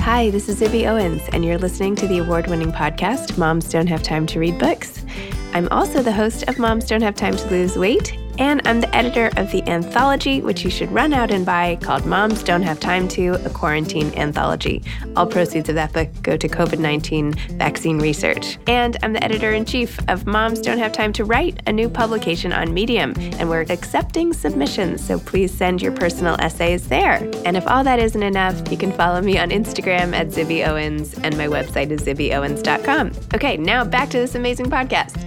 Hi, this is Zibby Owens, and you're listening to the award-winning podcast, Moms Don't Have Time to Read Books. I'm also the host of Moms Don't Have Time to Lose Weight, and I'm the editor of the anthology, which you should run out and buy, called Moms Don't Have Time to, a quarantine anthology. All proceeds of that book go to COVID-19 vaccine research. And I'm the editor-in-chief of Moms Don't Have Time to Write, a new publication on Medium, and we're accepting submissions, so please send your personal essays there. And if all that isn't enough, you can follow me on Instagram at Zibby Owens, and my website is zibbyowens.com. Okay, now back to this amazing podcast.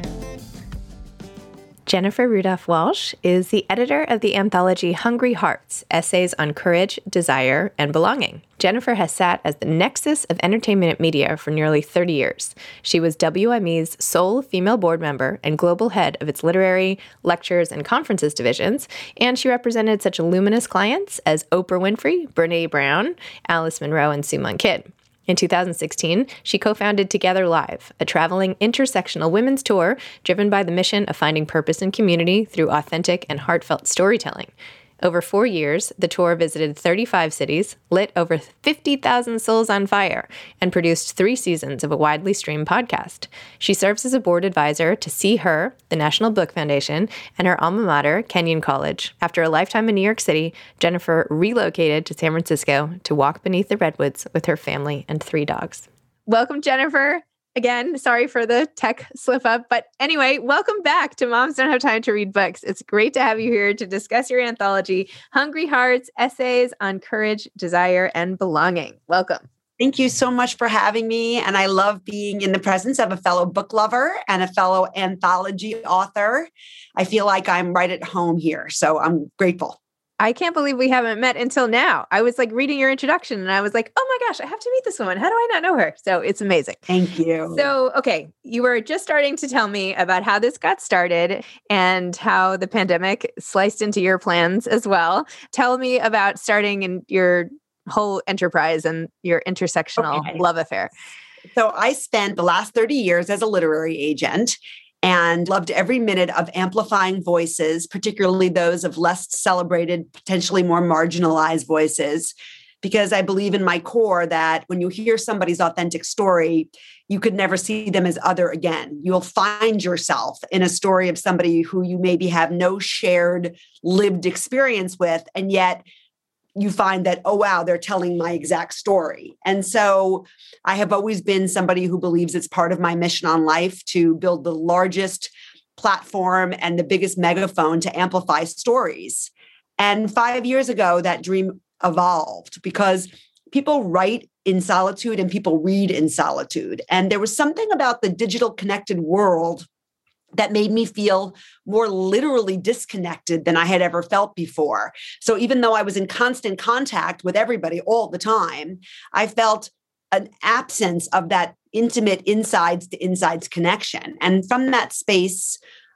Jennifer Rudolph Walsh is the editor of the anthology Hungry Hearts, Essays on Courage, Desire, and Belonging. Jennifer has sat as the nexus of entertainment media for nearly 30 years. She was WME's sole female board member and global head of its literary, lectures, and conferences divisions, and she represented such luminous clients as Oprah Winfrey, Brené Brown, Alice Munro, and Sue Monk Kidd. In 2016, she co-founded Together Live, a traveling intersectional women's tour driven by the mission of finding purpose and community through authentic and heartfelt storytelling. Over 4 years, the tour visited 35 cities, lit over 50,000 souls on fire, and produced 3 seasons of a widely streamed podcast. She serves as a board advisor to See Her, the National Book Foundation, and her alma mater, Kenyon College. After a lifetime in New York City, Jennifer relocated to San Francisco to walk beneath the redwoods with her family and 3 dogs. Welcome, Jennifer. Again, sorry for the tech slip up. But anyway, welcome back to Moms Don't Have Time to Read Books. It's great to have you here to discuss your anthology, Hungry Hearts, Essays on Courage, Desire, and Belonging. Welcome. Thank you so much for having me. And I love being in the presence of a fellow book lover and a fellow anthology author. I feel like I'm right at home here. So I'm grateful. I can't believe we haven't met until now. I was like reading your introduction and I was like, oh my gosh, I have to meet this woman. How do I not know her? So it's amazing. Thank you. So, okay, you were just starting to tell me about how this got started and how the pandemic sliced into your plans as well. Tell me about starting in your whole enterprise and your intersectional love affair. So I spent the last 30 years as a literary agent and loved every minute of amplifying voices, particularly those of less celebrated, potentially more marginalized voices, because I believe in my core that when you hear somebody's authentic story, you could never see them as other again. You'll find yourself in a story of somebody who you maybe have no shared lived experience with, and yet you find that, oh, wow, they're telling my exact story. And so I have always been somebody who believes it's part of my mission on life to build the largest platform and the biggest megaphone to amplify stories. And 5 years ago, that dream evolved because people write in solitude and people read in solitude. And there was something about the digital connected world that made me feel more literally disconnected than I had ever felt before. So even though I was in constant contact with everybody all the time, I felt an absence of that intimate insides to insides connection. And from that space,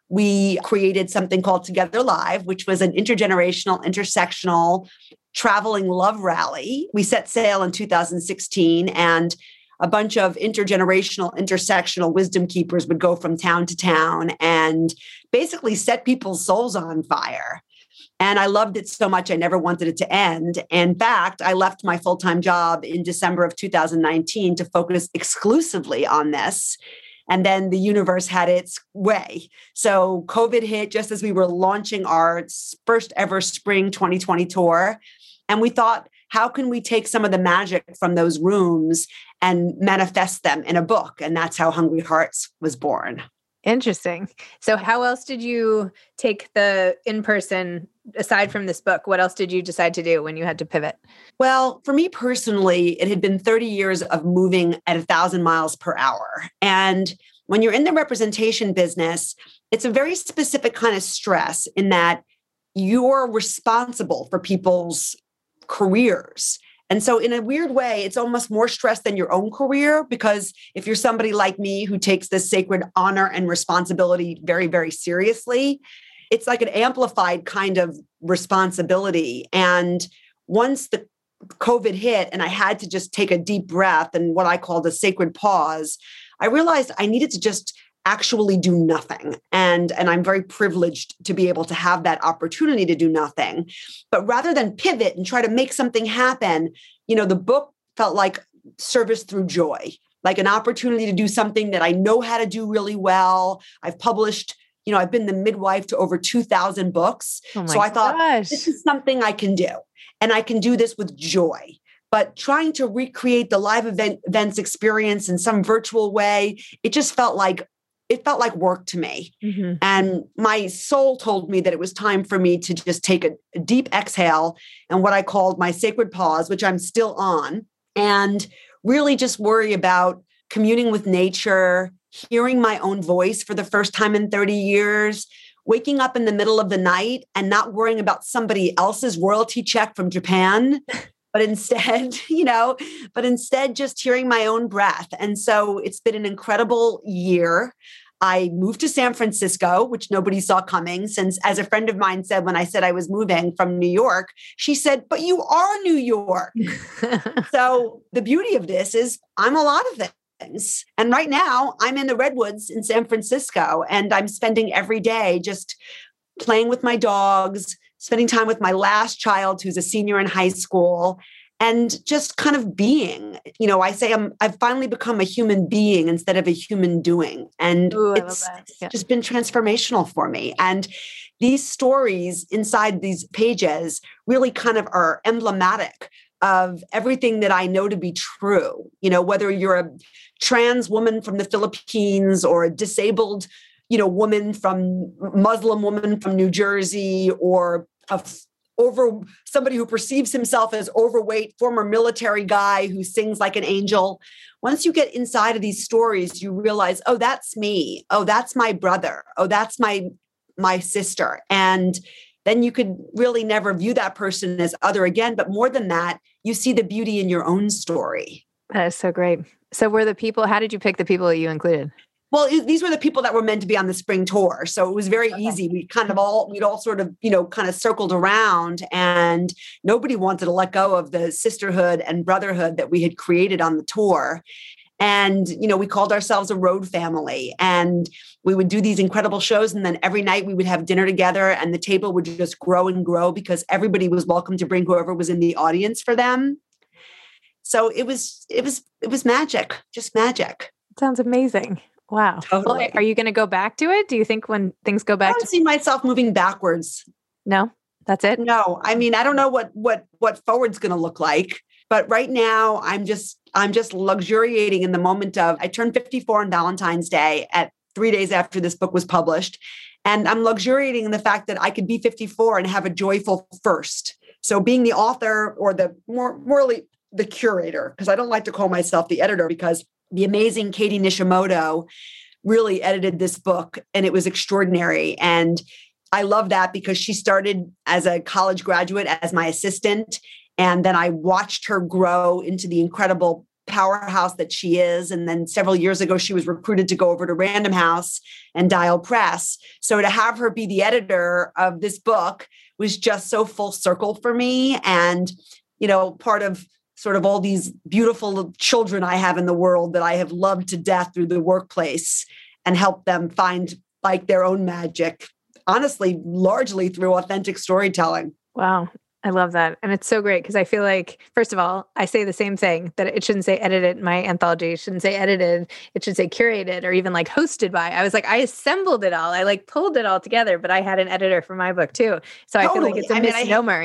we created something called Together Live, which was an intergenerational, intersectional traveling love rally. We set sail in 2016, and a bunch of intergenerational, intersectional wisdom keepers would go from town to town and basically set people's souls on fire. And I loved it so much, I never wanted it to end. In fact, I left my full-time job in December of 2019 to focus exclusively on this. And then the universe had its way. So COVID hit just as we were launching our first ever spring 2020 tour. And we thought, how can we take some of the magic from those rooms and manifest them in a book? And that's how Hungry Hearts was born. Interesting. So how else did you take the in-person, aside from this book, what else did you decide to do when you had to pivot? Well, for me personally, it had been 30 years of moving at 1,000 miles per hour. And when you're in the representation business, it's a very specific kind of stress in that you're responsible for people's careers. And so in a weird way, it's almost more stress than your own career, because if you're somebody like me who takes this sacred honor and responsibility very, very seriously, it's like an amplified kind of responsibility. And once the COVID hit and I had to just take a deep breath and what I called a sacred pause, I realized I needed to just actually do nothing. And I'm very privileged to be able to have that opportunity to do nothing. But rather than pivot and try to make something happen, the book felt like service through joy, like an opportunity to do something that I know how to do really well. I've published, I've been the midwife to over 2,000 books. Oh my so I thought, gosh. this is something I can do. And I can do this with joy. But trying to recreate the live events experience in some virtual way, it just felt like work to me. Mm-hmm. And my soul told me that it was time for me to just take a deep exhale and what I called my sacred pause, which I'm still on, and really just worry about communing with nature, hearing my own voice for the first time in 30 years, waking up in the middle of the night and not worrying about somebody else's royalty check from Japan, but instead just hearing my own breath. And so it's been an incredible year. I moved to San Francisco, which nobody saw coming, since, as a friend of mine said, when I said I was moving from New York, she said, "But you are New York." So the beauty of this is I'm a lot of things. And right now I'm in the Redwoods in San Francisco, and I'm spending every day just playing with my dogs, spending time with my last child who's a senior in high school, and just kind of being. I say I've finally become a human being instead of a human doing. And it's just been transformational for me. And these stories inside these pages really kind of are emblematic of everything that I know to be true. Whether you're a trans woman from the Philippines or a disabled, Muslim woman from New Jersey, or somebody who perceives himself as overweight, former military guy who sings like an angel. Once you get inside of these stories, you realize, oh, that's me. Oh, that's my brother. Oh, that's my sister. And then you could really never view that person as other again. But more than that, you see the beauty in your own story. That is so great. So how did you pick the people that you included? Well, these were the people that were meant to be on the spring tour. So it was very easy. We'd all sort of, kind of circled around, and nobody wanted to let go of the sisterhood and brotherhood that we had created on the tour. And, we called ourselves a road family, and we would do these incredible shows. And then every night we would have dinner together, and the table would just grow and grow because everybody was welcome to bring whoever was in the audience for them. So it was magic, just magic. Sounds amazing. Wow. Totally. Well, are you going to go back to it? Do you think when things go back? I don't see myself moving backwards. No, that's it. No, I mean, I don't know what forward's going to look like, but right now I'm just luxuriating in the moment of, I turned 54 on Valentine's Day at 3 days after this book was published. And I'm luxuriating in the fact that I could be 54 and have a joyful first. So being the author, or the morally the curator, because I don't like to call myself the editor, because the amazing Katie Nishimoto really edited this book, and it was extraordinary. And I love that because she started as a college graduate as my assistant. And then I watched her grow into the incredible powerhouse that she is. And then several years ago, she was recruited to go over to Random House and Dial Press. So to have her be the editor of this book was just so full circle for me. And, part of sort of all these beautiful children I have in the world that I have loved to death through the workplace, and help them find like their own magic, honestly, largely through authentic storytelling. Wow. I love that. And it's so great because I feel like, first of all, I say the same thing, that it shouldn't say edited. My anthology it shouldn't say edited. It should say curated, or even like hosted by. I was like, I assembled it all. I like pulled it all together, but I had an editor for my book too. So I feel like it's a misnomer,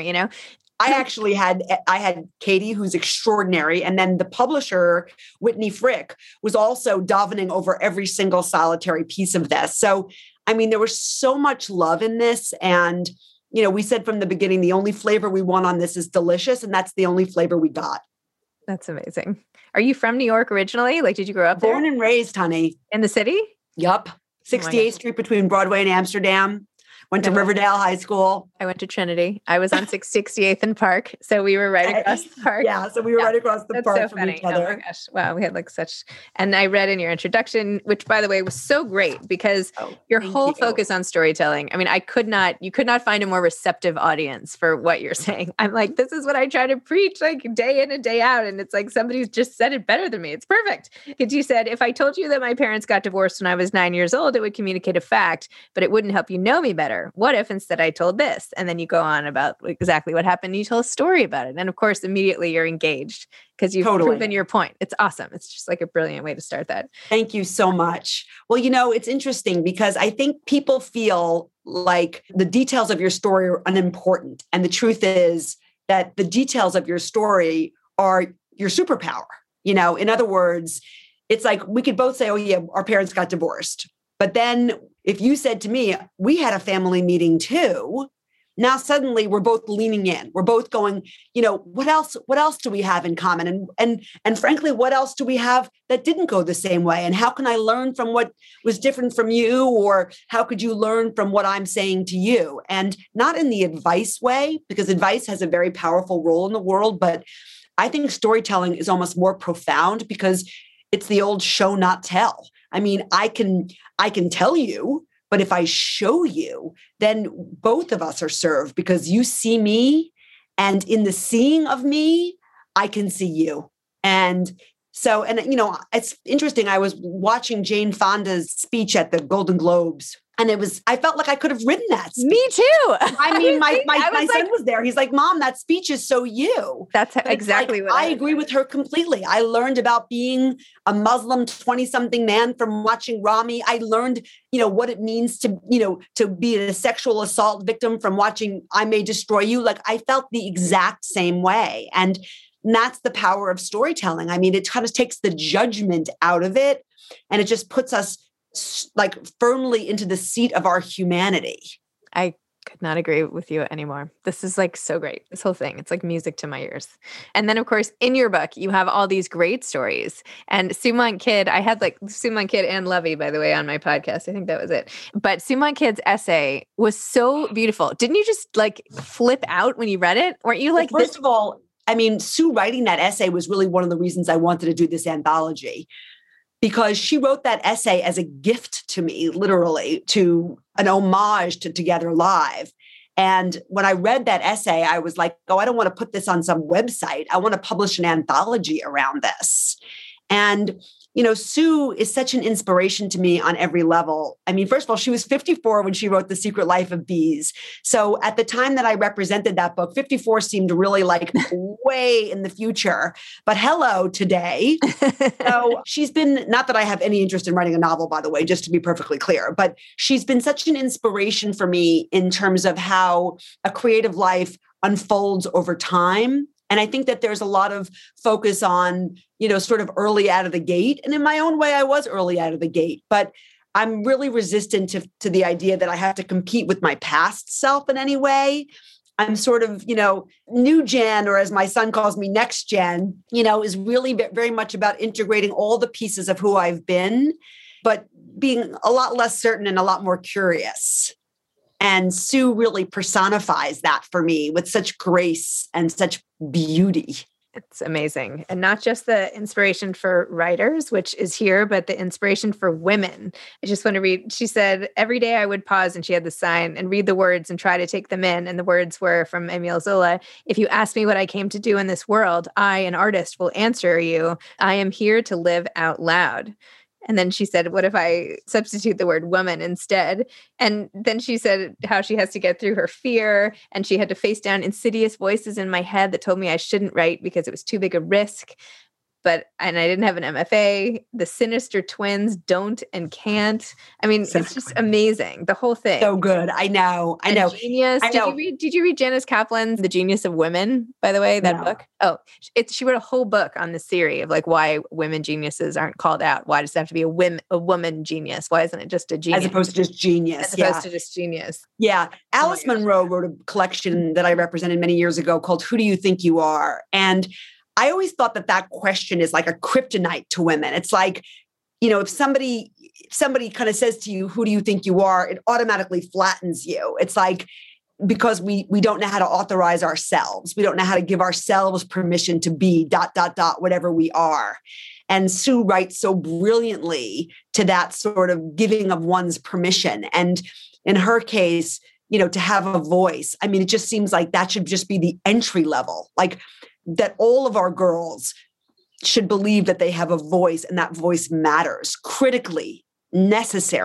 I actually had Katie, who's extraordinary. And then the publisher, Whitney Frick, was also davening over every single solitary piece of this. So, I mean, there was so much love in this. And, we said from the beginning, the only flavor we want on this is delicious. And that's the only flavor we got. That's amazing. Are you from New York originally? Like, did you grow up there? Born and raised, honey. In the city? Yup. 68th Street between Broadway and Amsterdam. Went to Riverdale High School. I went to Trinity. I was on 68th and Park. So we were right across the park. Yeah. So we were right across the park from each other. Oh my gosh. Wow. We had like such, and I read in your introduction, which by the way was so great because your whole focus on storytelling. I mean, you could not find a more receptive audience for what you're saying. I'm like, this is what I try to preach like day in and day out. And it's like, somebody's just said it better than me. It's perfect. Because you said, if I told you that my parents got divorced when I was 9 years old, it would communicate a fact, but it wouldn't help you know me better. there? What if instead I told this? And then you go on about exactly what happened. You tell a story about it. And of course, immediately you're engaged because you've proven your point. It's awesome. It's just like a brilliant way to start that. Thank you so much. Well, it's interesting because I think people feel like the details of your story are unimportant. And the truth is that the details of your story are your superpower. In other words, it's like we could both say, oh, yeah, our parents got divorced. But then if you said to me, we had a family meeting too, now suddenly we're both leaning in. We're both going, what else do we have in common? And frankly, what else do we have that didn't go the same way? And how can I learn from what was different from you? Or how could you learn from what I'm saying to you? And not in the advice way, because advice has a very powerful role in the world. But I think storytelling is almost more profound because it's the old show, not tell. I mean, I can tell you, but if I show you, then both of us are served because you see me, and in the seeing of me, I can see you. And so, it's interesting. I was watching Jane Fonda's speech at the Golden Globes, and I felt like I could have written that speech. Me too. I mean, my son was there. He's like, Mom, that speech is so you. That's exactly what I agree with her completely. I learned about being a Muslim 20-something man from watching Rami. I learned, what it means to be a sexual assault victim from watching I May Destroy You. Like I felt the exact same way. And that's the power of storytelling. I mean, it kind of takes the judgment out of it, and it just puts us like firmly into the seat of our humanity. I could not agree with you anymore. This is like so great. This whole thing, it's like music to my ears. And then of course, in your book, you have all these great stories. And Sumant Kid, I had like Sumant Kid and Lovey, by the way, on my podcast. I think that was it. But Sumant Kid's essay was so beautiful. Didn't you just like flip out when you read it? Weren't you like, well, first of all, I mean, Sue writing that essay was really one of the reasons I wanted to do this anthology, because she wrote that essay as a gift to me, literally, to an homage to Together Live. And when I read that essay, I was like, oh, I don't want to put this on some website. I want to publish an anthology around this. And Sue is such an inspiration to me on every level. I mean, first of all, she was 54 when she wrote The Secret Life of Bees. So at the time that I represented that book, 54 seemed really like way in the future. But hello, today. So she's been, not that I have any interest in writing a novel, by the way, just to be perfectly clear, but she's been such an inspiration for me in terms of how a creative life unfolds over time. And I think that there's a lot of focus on, sort of early out of the gate. And in my own way, I was early out of the gate. But I'm really resistant to the idea that I have to compete with my past self in any way. I'm sort of, new gen, or as my son calls me, next gen, is really very much about integrating all the pieces of who I've been, but being a lot less certain and a lot more curious. And Sue really personifies that for me with such grace and such beauty. It's amazing. And not just the inspiration for writers, which is here, but the inspiration for women. I just want to read, she said, every day I would pause, and she had the sign, and read the words and try to take them in. And the words were from Emile Zola. If you ask me what I came to do in this world, I, an artist, will answer you. I am here to live out loud. And then she said, what if I substitute the word woman instead? And then she said how she has to get through her fear, and she had to face down insidious voices in my head that told me I shouldn't write because it was too big a risk. And I didn't have an MFA. The sinister twins don't and can't. I mean, exactly. It's just amazing. The whole thing. So good. I know. Genius. Did you read Janice Kaplan's The Genius of Women, by the way, that book? Oh, she wrote a whole book on this theory of like why women geniuses aren't called out. Why does it have to be a woman genius? Why isn't it just a genius? As opposed to just genius. Yeah. Alice Munro wrote a collection that I represented many years ago called Who Do You Think You Are? And I always thought that question is like a kryptonite to women. It's like, if somebody kind of says to you, who do you think you are? It automatically flattens you. It's like, because we don't know how to authorize ourselves. We don't know how to give ourselves permission to be ... whatever we are. And Sue writes so brilliantly to that sort of giving of one's permission. And in her case, to have a voice. I mean, it just seems like that should just be the entry level. Like, that all of our girls should believe that they have a voice, and that voice matters, critically necessary.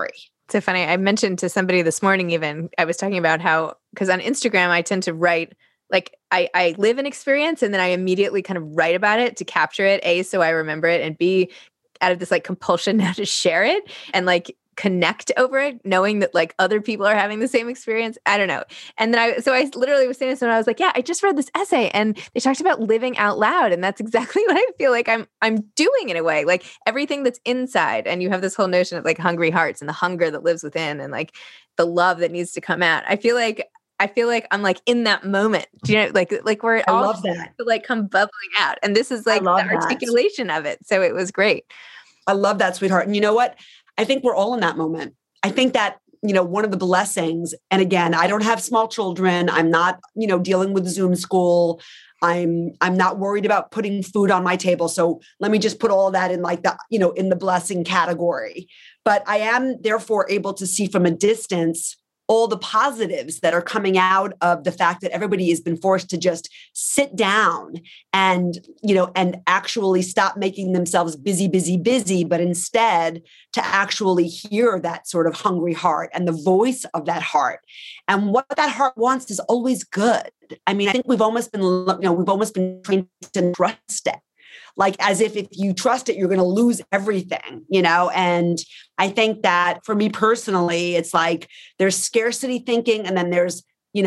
So funny. I mentioned to somebody this morning, even I was talking about how, because on Instagram, I tend to write, like I live an experience and then I immediately kind of write about it to capture it. A, so I remember it, and B, out of this like compulsion now to share it and like connect over it, knowing that like other people are having the same experience. I don't know. And then I literally was saying this, and I was like, yeah, I just read this essay and they talked about living out loud. And that's exactly what I feel like I'm doing in a way, like everything that's inside. And you have this whole notion of like hungry hearts and the hunger that lives within and like the love that needs to come out. I feel like I'm like in that moment, do you know, like where it I all love that. to like come bubbling out. And this is like the articulation of it. So it was great. I love that, sweetheart. And you know what? I think we're all in that moment. I think that, one of the blessings, and again, I don't have small children. I'm not, dealing with Zoom school. I'm not worried about putting food on my table. So let me just put all of that in like the, in the blessing category. But I am therefore able to see from a distance all the positives that are coming out of the fact that everybody has been forced to just sit down and, and actually stop making themselves busy, but instead to actually hear that sort of hungry heart and the voice of that heart. And what that heart wants is always good. I mean, I think we've almost been trained to trust it. Like as if you trust it, you're going to lose everything, And I think that for me personally, it's like there's scarcity thinking and then there's,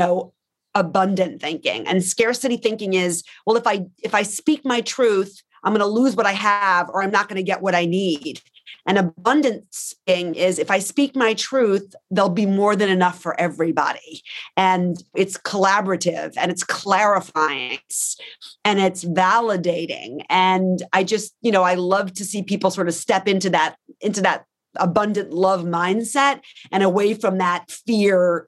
abundant thinking. And scarcity thinking is, well, if I speak my truth, I'm going to lose what I have or I'm not going to get what I need. And abundance thing is if I speak my truth, there'll be more than enough for everybody. And it's collaborative and it's clarifying and it's validating. And I just, I love to see people sort of step into that abundant love mindset and away from that fear,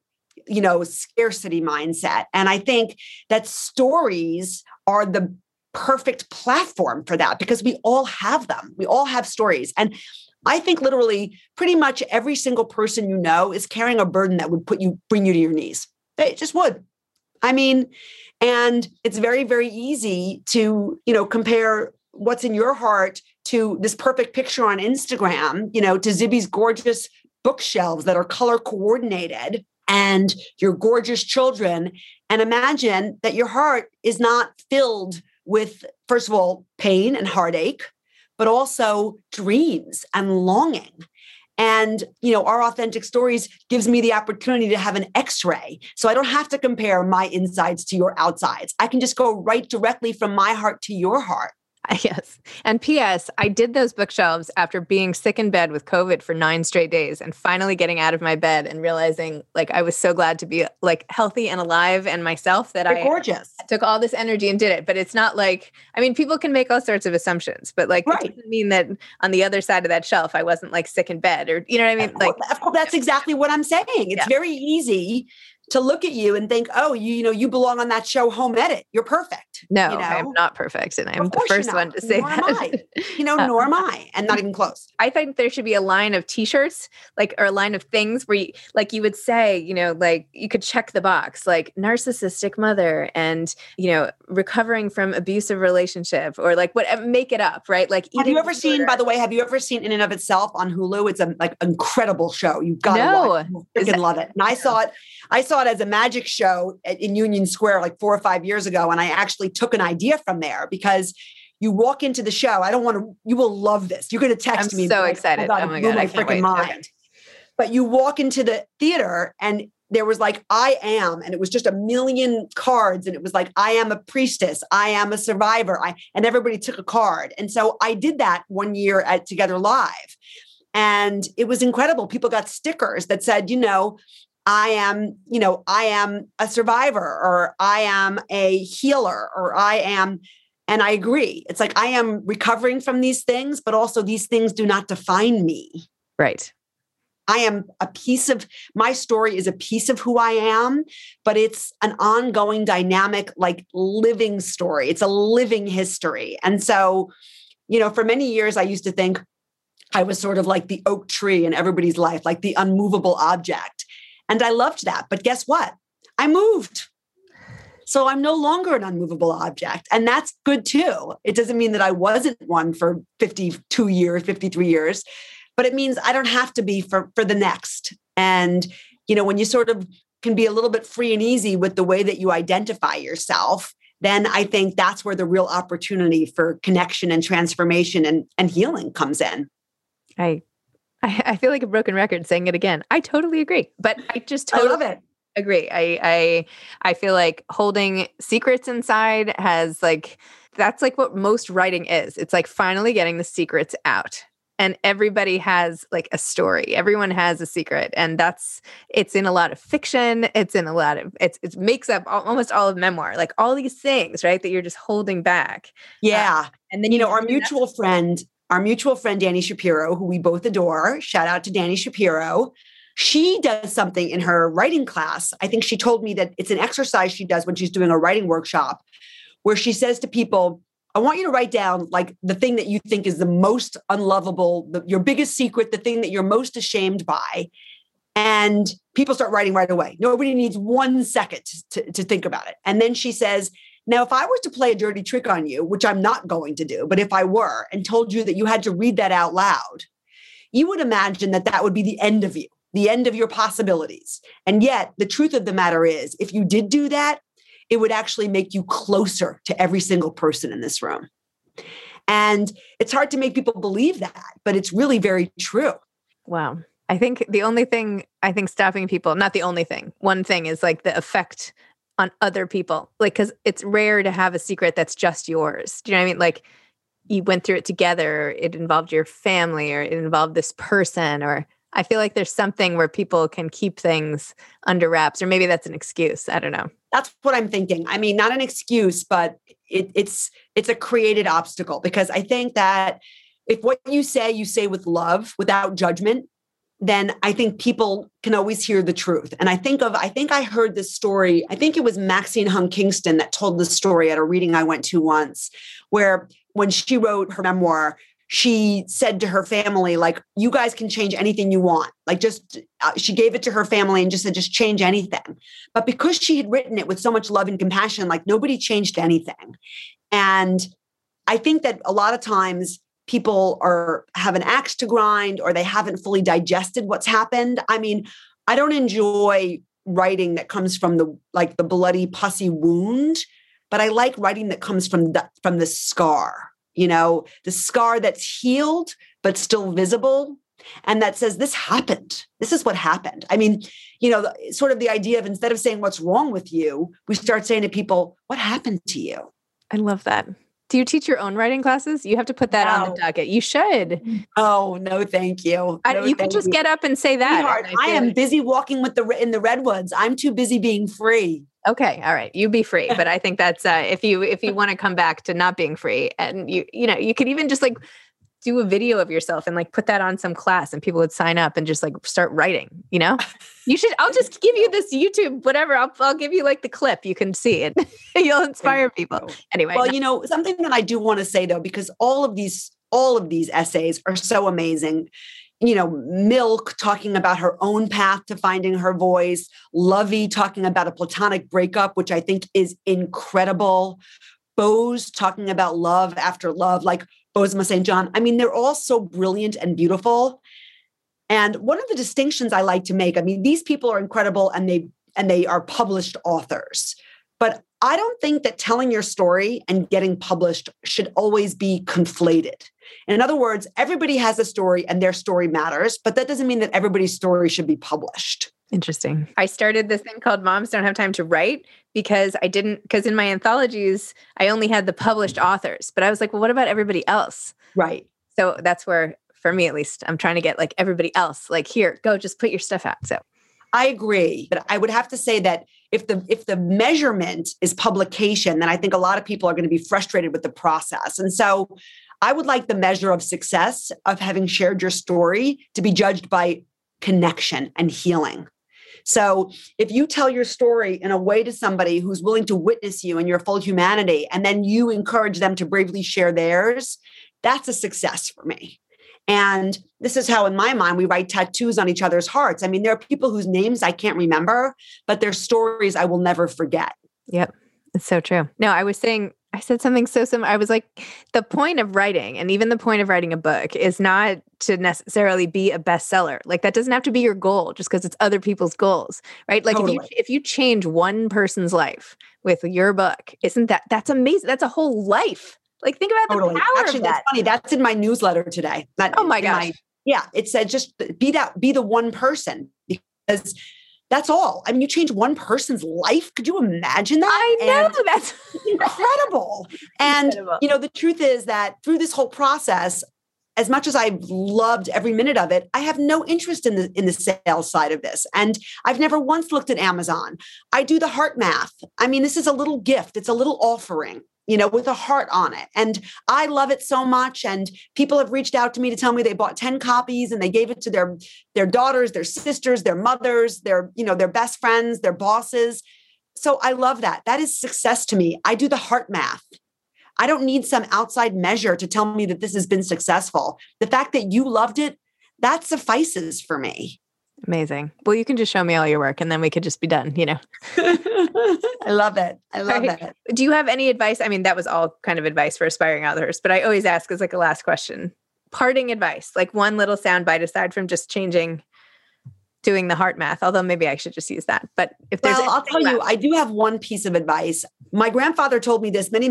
scarcity mindset. And I think that stories are the perfect platform for that because we all have them. We all have stories. And I think literally pretty much every single person is carrying a burden that would bring you to your knees. It just would. I mean, and it's very, very easy to, compare what's in your heart to this perfect picture on Instagram, to Zibby's gorgeous bookshelves that are color coordinated and your gorgeous children. And imagine that your heart is not filled with, first of all, pain and heartache, but also dreams and longing. And, our authentic stories gives me the opportunity to have an x-ray. So I don't have to compare my insides to your outsides. I can just go right directly from my heart to your heart. Yes. And P.S., I did those bookshelves after being sick in bed with COVID for 9 straight days and finally getting out of my bed and realizing like I was so glad to be like healthy and alive and myself that They're gorgeous. I took all this energy and did it. But it's not like, I mean, people can make all sorts of assumptions, but like It doesn't mean that on the other side of that shelf, I wasn't like sick in bed or, you know what I mean? Like, of course, that's exactly what I'm saying. It's very easy to look at you and think, oh, you belong on that show Home Edit. You're perfect. No, I am not perfect. And I'm the first one to say nor that. Am I. Nor am I. And not even close. I think there should be a line of t-shirts, or a line of things where you would say, like you could check the box, like narcissistic mother and, recovering from abusive relationship or like whatever, make it up, right? Like, have you ever seen In and of Itself on Hulu? It's a like incredible show. You've got to watch it. You freaking love it. And I saw it as a magic show in Union Square like 4 or 5 years ago. And I actually took an idea from there because you walk into the show. You will love this. You're going to text me. I'm so excited. Oh my God. My freaking mind. Okay. But you walk into the theater and there was like, I am, and it was just a million cards. And it was like, I am a priestess. I am a survivor. And everybody took a card. And so I did that one year at Together Live. And it was incredible. People got stickers that said, I am a survivor, or I am a healer, or and I agree. It's like, I am recovering from these things, but also these things do not define me. Right. I am my story is a piece of who I am, but it's an ongoing dynamic, like living story. It's a living history. And so, for many years, I used to think I was sort of like the oak tree in everybody's life, like the unmovable object. And I loved that. But guess what? I moved. So I'm no longer an unmovable object. And that's good too. It doesn't mean that I wasn't one for 52 years, 53 years. but it means I don't have to be for the next. And, you know, when you sort of can be a little bit free and easy with the way that you identify yourself, then I think that's where the real opportunity for connection and transformation and healing comes in. I feel like a broken record saying it again. I totally agree, but I just totally love it. Agree. I feel like holding secrets inside has like, that's like what most writing is. It's like finally getting the secrets out. And everybody has like a story. Everyone has a secret. And it's in a lot of fiction. It's in a lot of, it makes up almost all of memoir, like all these things, right? That you're just holding back. Yeah. And then, you know, our mutual friend, Dani Shapiro, who we both adore, shout out to Dani Shapiro. She does something in her writing class. I think she told me that it's an exercise she does when she's doing a writing workshop where she says to people, I want you to write down like the thing that you think is the most unlovable, your biggest secret, the thing that you're most ashamed by. And people start writing right away. Nobody needs 1 second to think about it. And then she says, now, if I were to play a dirty trick on you, which I'm not going to do, but if I were and told you that you had to read that out loud, you would imagine that that would be the end of you, the end of your possibilities. And yet the truth of the matter is, if you did do that, it would actually make you closer to every single person in this room. And it's hard to make people believe that, but it's really very true. Wow. I think the only thing stopping people, not the only thing, one thing is like the effect on other people. Like, cause it's rare to have a secret that's just yours. Do you know what I mean? Like you went through it together, it involved your family or it involved this person, or I feel like there's something where people can keep things under wraps, or maybe that's an excuse. I don't know. That's what I'm thinking. I mean, not an excuse, but it's a created obstacle, because I think that if what you say with love, without judgment, then I think people can always hear the truth. And I think I heard this story. I think it was Maxine Hung Kingston that told the story at a reading I went to once, where when she wrote her memoir, she said to her family, like, you guys can change anything you want. Like she gave it to her family and just said, just change anything. But because she had written it with so much love and compassion, like nobody changed anything. And I think that a lot of times people have an axe to grind, or they haven't fully digested what's happened. I mean, I don't enjoy writing that comes from the bloody pussy wound, but I like writing that comes from the scar. You know, the scar that's healed, but still visible. And that says, this happened. This is what happened. I mean, you know, sort of the idea of, instead of saying what's wrong with you, we start saying to people, what happened to you? I love that. Do you teach your own writing classes? You have to put that on the docket. You should. Oh, no, thank you. You can just get up and say that. I am busy walking in the redwoods. I'm too busy being free. Okay. All right. You be free. But I think that's, if you want to come back to not being free, and you could even just like do a video of yourself and like put that on some class, and people would sign up and just like start writing, you should, I'll just give you this YouTube, whatever. I'll give you like the clip. You can see it. You'll inspire people. Anyway. Well, something that I do want to say though, because all of these essays are so amazing. Milk talking about her own path to finding her voice, Lovey talking about a platonic breakup, which I think is incredible. Bose talking about love after love, like Bozoma St. John. I mean, they're all so brilliant and beautiful. And one of the distinctions I like to make, I mean, these people are incredible and they are published authors. But I don't think that telling your story and getting published should always be conflated. In other words, everybody has a story and their story matters, but that doesn't mean that everybody's story should be published. Interesting. I started this thing called Moms Don't Have Time to Write because in my anthologies, I only had the published authors, but I was like, well, what about everybody else? Right. So that's where, for me at least, I'm trying to get like everybody else, like, here, go, just put your stuff out. So I agree. But I would have to say that if the measurement is publication, then I think a lot of people are going to be frustrated with the process. And so I would like the measure of success of having shared your story to be judged by connection and healing. So if you tell your story in a way to somebody who's willing to witness you in your full humanity, and then you encourage them to bravely share theirs, that's a success for me. And this is how, in my mind, we write tattoos on each other's hearts. I mean, there are people whose names I can't remember, but their stories I will never forget. Yep. It's so true. No, I was saying I said something so similar. I was like, the point of writing, and even the point of writing a book, is not to necessarily be a bestseller. Like, that doesn't have to be your goal just because it's other people's goals, right? Like, Totally. if you change one person's life with your book, that's amazing? That's a whole life. Like, think about the power Actually, of that. that's funny. That's in my newsletter today. Oh my gosh. Yeah, it said just be the one person, because that's all. I mean, you change one person's life. Could you imagine that? I know, that's incredible. And, the truth is that through this whole process, as much as I've loved every minute of it, I have no interest in the sales side of this. And I've never once looked at Amazon. I do the heart math. I mean, this is a little gift. It's a little offering, with a heart on it. And I love it so much. And people have reached out to me to tell me they bought 10 copies and they gave it to their daughters, their sisters, their mothers, their best friends, their bosses. So I love that. That is success to me. I do the heart math. I don't need some outside measure to tell me that this has been successful. The fact that you loved it, that suffices for me. Amazing. Well, you can just show me all your work and then we could just be done, I love it. I love it. Do you have any advice? I mean, that was all kind of advice for aspiring authors, but I always ask as like a last question, parting advice, like one little soundbite aside from just doing the heart math, although maybe I should just use that. But if there's I'll tell you, I do have one piece of advice. My grandfather told me this many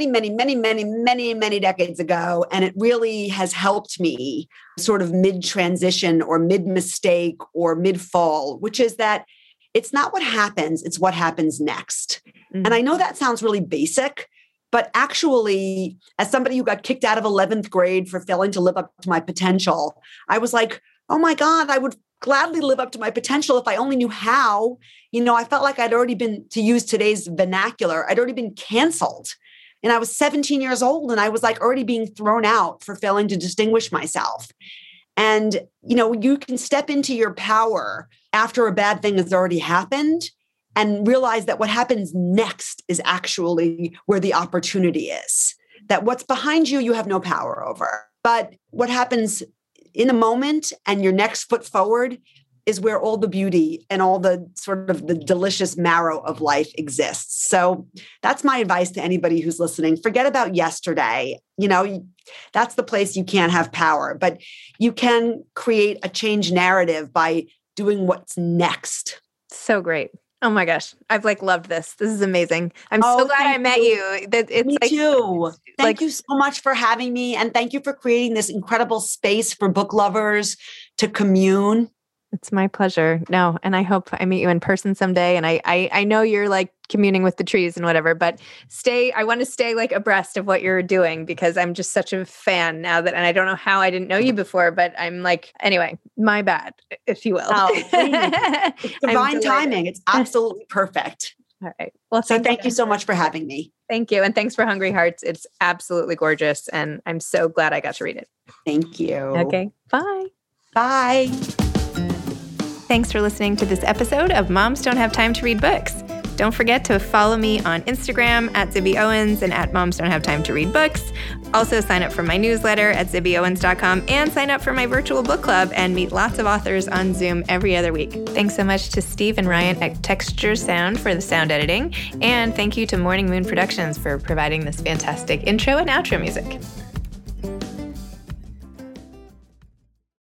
decades ago, and it really has helped me sort of mid-transition or mid-mistake or mid-fall, which is that it's not what happens, it's what happens next. Mm-hmm. And I know that sounds really basic, but actually, as somebody who got kicked out of 11th grade for failing to live up to my potential, I was like, oh my God, I would gladly live up to my potential if I only knew how. I felt like I'd already been, to use today's vernacular, I'd already been canceled. And I was 17 years old and I was like already being thrown out for failing to distinguish myself. And, you can step into your power after a bad thing has already happened and realize that what happens next is actually where the opportunity is. That what's behind you, you have no power over. But what happens in a moment and your next foot forward is where all the beauty and all the sort of the delicious marrow of life exists. So that's my advice to anybody who's listening. Forget about yesterday. That's the place you can't have power, but you can create a change narrative by doing what's next. So great. Oh my gosh. I've loved this. This is amazing. I'm so glad I met you. Me too. Thank you so much for having me. And thank you for creating this incredible space for book lovers to commune. It's my pleasure. No, and I hope I meet you in person someday. And I know you're communing with the trees and whatever, but I want to stay abreast of what you're doing because I'm just such a fan now and I don't know how I didn't know you before, but I'm anyway, my bad, if you will. Oh, it's divine timing. It's absolutely perfect. All right. Well, thank you so much for having me. Thank you. And thanks for Hungry Hearts. It's absolutely gorgeous. And I'm so glad I got to read it. Thank you. Okay. Bye. Bye. Thanks for listening to this episode of Moms Don't Have Time to Read Books. Don't forget to follow me on Instagram at Zibby Owens and at Moms Don't Have Time to Read Books. Also sign up for my newsletter at zibbyowens.com and sign up for my virtual book club and meet lots of authors on Zoom every other week. Thanks so much to Steve and Ryan at Texture Sound for the sound editing. And thank you to Morning Moon Productions for providing this fantastic intro and outro music.